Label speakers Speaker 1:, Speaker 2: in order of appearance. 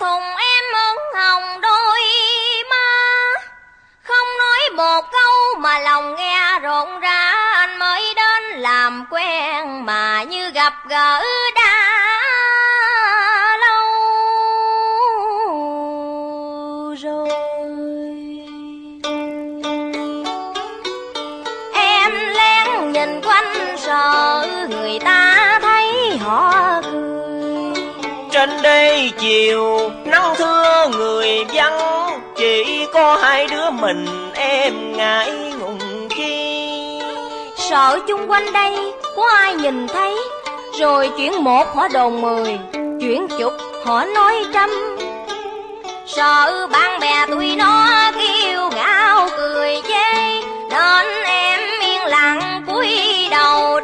Speaker 1: thùng em ửng hồng đôi má. Không nói một câu mà lòng nghe rộn rã, anh mới đến làm quen mà như gặp gỡ đã lâu rồi. Em lén nhìn quanh sợ người ta thấy họ cười.
Speaker 2: Trên đây chiều nắng thưa người vắng, chỉ có hai đứa mình em ngại ngùng chi.
Speaker 1: Sợ chung quanh đây có ai nhìn thấy, rồi chuyện một họ đồn 10, chuyện chục họ nói trăm. Sợ bạn bè tụi nó kiêu ngạo cười chê, nên em yên lặng cúi đầu